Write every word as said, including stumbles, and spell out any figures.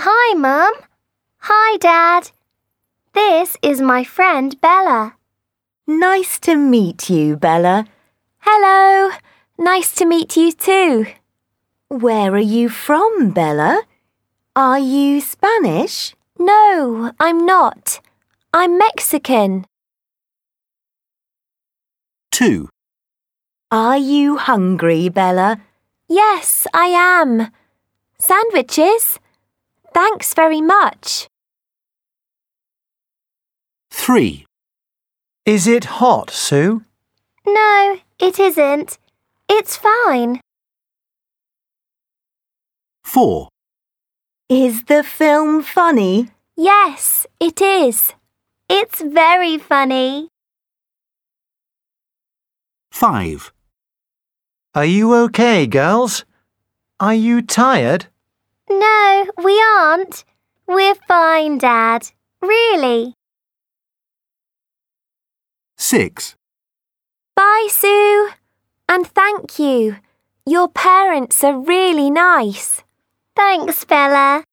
Hi, Mum. Hi, Dad. This is my friend Bella. Nice to meet you, Bella. Hello. Nice to meet you too. Where are you from, Bella? Are you Spanish? No, I'm not. I'm Mexican. two. Are you hungry, Bella? Yes, I am. Sandwiches? Thanks very much. three. Is it hot, Sue? No, it isn't. It's fine. four. Is the film funny? Yes, it is. It's very funny. five. Are you okay, girls? Are you tired? No, we aren't. We're fine, Dad. Really. six. Bye, Sue. And thank you. Your parents are really nice. Thanks, Bella.